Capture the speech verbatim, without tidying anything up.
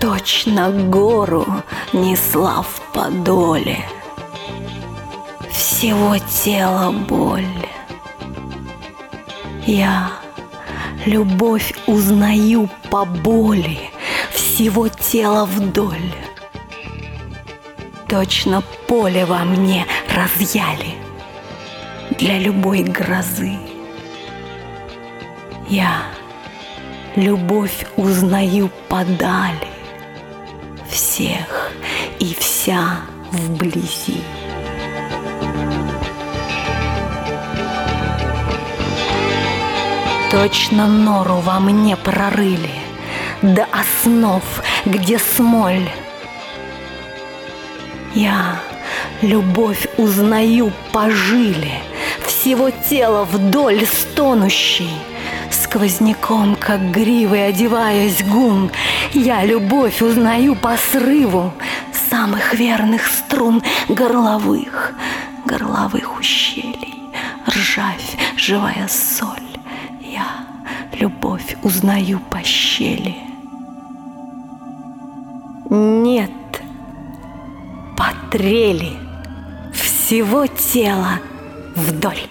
точно гору несла в подоле. Всего тела боль. Я любовь узнаю по боли, всего тела вдоль. Точно поле во мне разъяли для любой грозы. Я любовь узнаю подали, всех и вся вблизи. Точно нору во мне прорыли до основ, где смоль. Я любовь узнаю по жиле, всего тела вдоль стонущей. Сквозняком, как гривой одеваясь гун, я любовь узнаю по срыву самых верных струн горловых, горловых ущелий, ржавь, живая соль. Я любовь узнаю по щели. Нет, по трели всего тела вдоль.